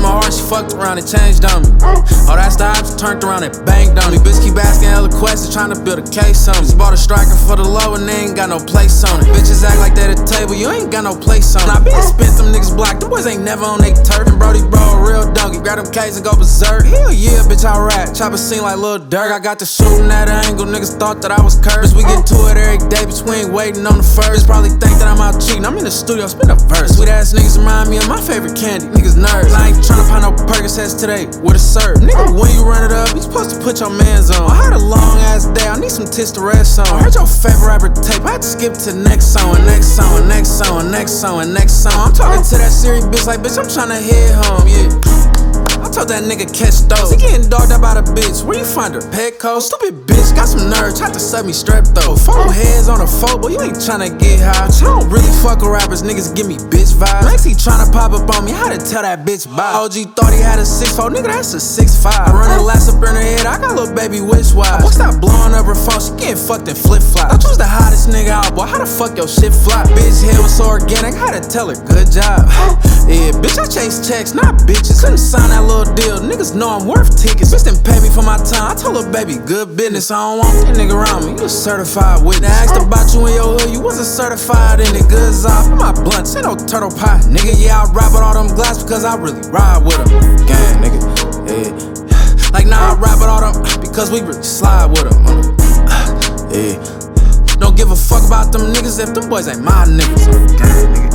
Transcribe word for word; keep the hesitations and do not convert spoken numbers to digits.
my heart, she fucked around and changed on me. Oh, that's the option, turned around and banged on me. Bitch keep asking hella questions, trying to build a case on me. Just bought a striker for the low and they ain't got no place on it. Bitches act like they at the table, you ain't got no place on it. I been spent them niggas blocked, them boys ain't never on they turf. And Brody bro, a real donkey, grab them K's and go berserk. Hell yeah, bitch, I rap, chop a scene like Lil Durk. I got the shooting at an angle, niggas thought that I was cursed. We get to it every day, between waiting on the first. Probably think that I'm out cheating, I'm in the studio, spin a verse. Sweet ass niggas remind me of my favorite candy, niggas nerds. I ain't tryna find no Percocets today, with a serve. Nigga, when you run it up, you supposed to put your mans on. I had a long ass day, I need some tits to rest on. I heard your favorite rapper tape, I had to skip to the next song, and next song, and next song, and next song, and next song. I'm talking to that Siri bitch like, bitch, I'm tryna head home, yeah. I told that nigga catch those. He getting dogged out by the bitch. Where you find her? Petco? Stupid bitch, got some nerve. Tried to sub me strep though. Four heads on a foe, but you ain't tryna get high. I don't really fuck with rappers, niggas give me bitch vibes. Max he tryna pop up on me, I had to tell that bitch bye. O G thought he had a six four, nigga that's a six five. I run the last up in her head, I got little baby wish wise. Boy stop blowing up her phone, she getting fucked in flip flop. I choose the hottest nigga out, boy, how the fuck your shit flop? Bitch head was so organic, I had to tell her good job. Yeah, bitch I chase checks, not bitches. Couldn't sign that little deal, niggas know I'm worth tickets. Bitch didn't pay me for my time, I told her baby good business. I don't want that nigga around me, you a certified witness. I asked about you in your hood, you wasn't certified in it. Goods off, my blunts, ain't no turtle pie. Nigga, yeah, I rap with all them glass because I really ride with them. Gang, nigga, yeah. Like nah, I rap with all them because we really slide with them. Yeah. Don't give a fuck about them niggas if them boys ain't my niggas. Gang, nigga.